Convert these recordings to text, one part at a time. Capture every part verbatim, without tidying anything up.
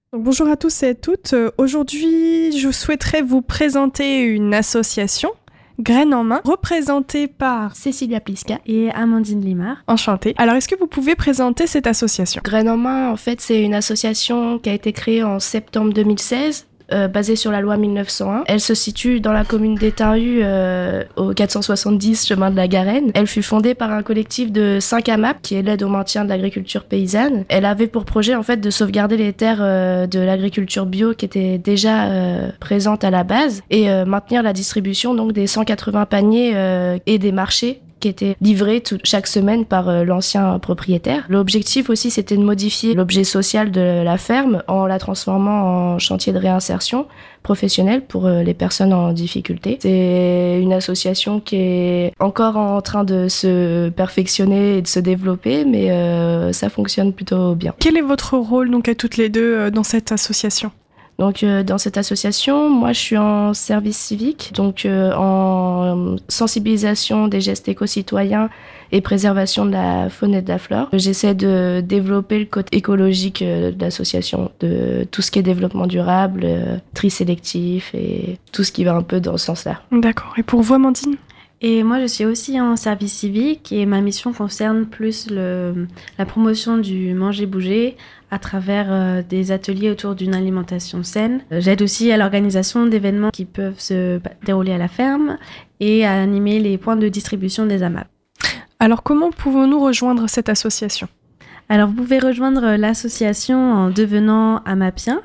Bonjour à tous et à toutes. Euh, Aujourd'hui, je souhaiterais vous présenter une association, Graines en main, représentée par Cécilia Pliska et Amandine Limard. Enchantée. Alors, est-ce que vous pouvez présenter cette association ? Graines en main, en fait, c'est une association qui a été créée en septembre deux mille seize, euh, basée sur la loi mille neuf cent un. Elle se situe dans la commune d'Étain-Hue, euh, au quatre cent soixante-dix chemin de la Garenne. Elle fut fondée par un collectif de cinq A M A P, qui est l'aide au maintien de l'agriculture paysanne. Elle avait pour projet, en fait, de sauvegarder les terres euh, de l'agriculture bio qui étaient déjà euh, présentes à la base et euh, maintenir la distribution donc des cent quatre-vingts paniers euh, et des marchés qui était livré tout, chaque semaine par euh, l'ancien propriétaire. L'objectif aussi, c'était de modifier l'objet social de la ferme en la transformant en chantier de réinsertion professionnelle pour euh, les personnes en difficulté. C'est une association qui est encore en train de se perfectionner et de se développer, mais euh, ça fonctionne plutôt bien. Quel est votre rôle, donc, à toutes les deux euh, dans cette association ? Donc euh, dans cette association, moi je suis en service civique, donc euh, en sensibilisation des gestes éco-citoyens et préservation de la faune et de la flore. J'essaie de développer le côté écologique euh, de l'association, de tout ce qui est développement durable, euh, tri sélectif et tout ce qui va un peu dans ce sens-là. D'accord. Et pour vous, Amandine ? Et moi, je suis aussi en service civique et ma mission concerne plus le, la promotion du manger-bouger à travers euh, des ateliers autour d'une alimentation saine. J'aide aussi à l'organisation d'événements qui peuvent se dérouler à la ferme et à animer les points de distribution des A M A P. Alors, comment pouvons-nous rejoindre cette association ? Alors, vous pouvez rejoindre l'association en devenant AMAPien,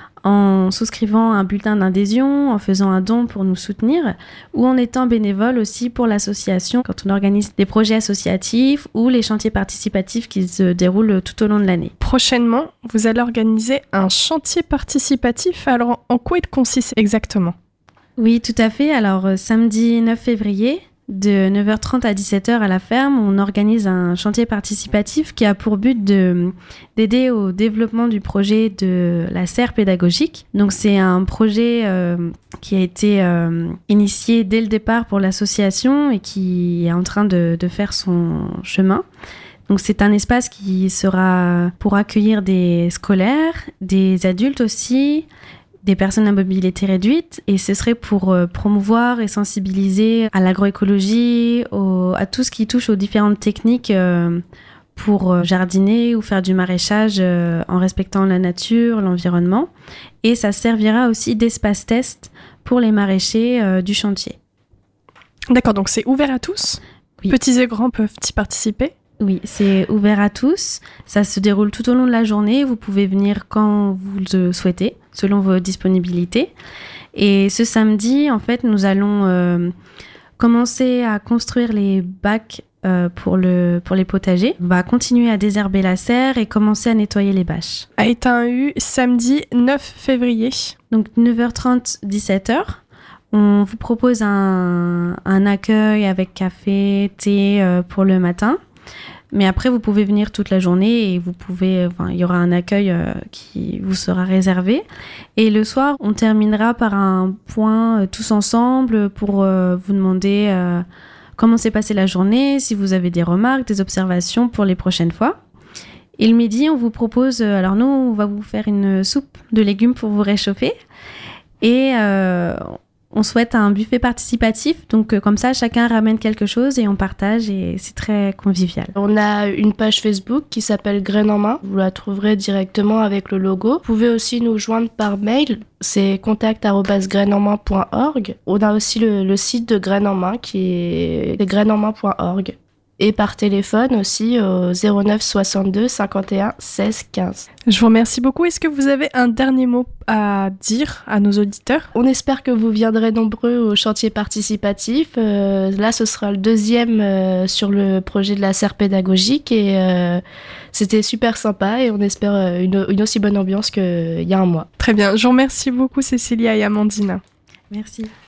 en souscrivant un bulletin d'adhésion, en faisant un don pour nous soutenir, ou en étant bénévole aussi pour l'association quand on organise des projets associatifs ou les chantiers participatifs qui se déroulent tout au long de l'année. Prochainement, vous allez organiser un chantier participatif. Alors, en quoi il consiste exactement ? Oui, tout à fait. Alors, samedi neuf février, de neuf heures trente à dix-sept heures à la ferme, on organise un chantier participatif qui a pour but de, d'aider au développement du projet de la serre pédagogique. Donc c'est un projet euh, qui a été euh, initié dès le départ pour l'association et qui est en train de, de faire son chemin. Donc c'est un espace qui sera pour accueillir des scolaires, des adultes aussi, des personnes à mobilité réduite, et ce serait pour euh, promouvoir et sensibiliser à l'agroécologie, au, à tout ce qui touche aux différentes techniques euh, pour euh, jardiner ou faire du maraîchage euh, en respectant la nature, l'environnement. Et ça servira aussi d'espace test pour les maraîchers euh, du chantier. D'accord, donc c'est ouvert à tous ? Oui. Petits et grands peuvent y participer ? Oui, c'est ouvert à tous. Ça se déroule tout au long de la journée. Vous pouvez venir quand vous le souhaitez, selon vos disponibilités. Et ce samedi, en fait, nous allons euh, commencer à construire les bacs euh, pour, le, pour les potagers. On va continuer à désherber la serre et commencer à nettoyer les bâches. À Étain-Hue, samedi neuf février. Donc neuf heures trente, dix-sept heures. On vous propose un, un accueil avec café, thé euh, pour le matin. Mais après, vous pouvez venir toute la journée et vous pouvez, enfin, il y aura un accueil euh, qui vous sera réservé. Et le soir, on terminera par un point euh, tous ensemble pour euh, vous demander euh, comment s'est passée la journée, si vous avez des remarques, des observations pour les prochaines fois. Et le midi, on vous propose, euh, alors nous, on va vous faire une soupe de légumes pour vous réchauffer. Et euh, on souhaite un buffet participatif, donc euh, comme ça, chacun ramène quelque chose et on partage et c'est très convivial. On a une page Facebook qui s'appelle Graines en main. Vous la trouverez directement avec le logo. Vous pouvez aussi nous joindre par mail. C'est contact arobase graines en main point org. On a aussi le, le site de Graines en main qui est graines en main point org. Et par téléphone aussi au zéro neuf soixante-deux cinquante et un seize quinze. Je vous remercie beaucoup. Est-ce que vous avez un dernier mot à dire à nos auditeurs ? On espère que vous viendrez nombreux au chantier participatif. Euh, là, ce sera le deuxième euh, sur le projet de la serre pédagogique et euh, c'était super sympa et on espère une, une aussi bonne ambiance qu'il y a un mois. Très bien. Je vous remercie beaucoup, Cécilia et Amandine. Merci.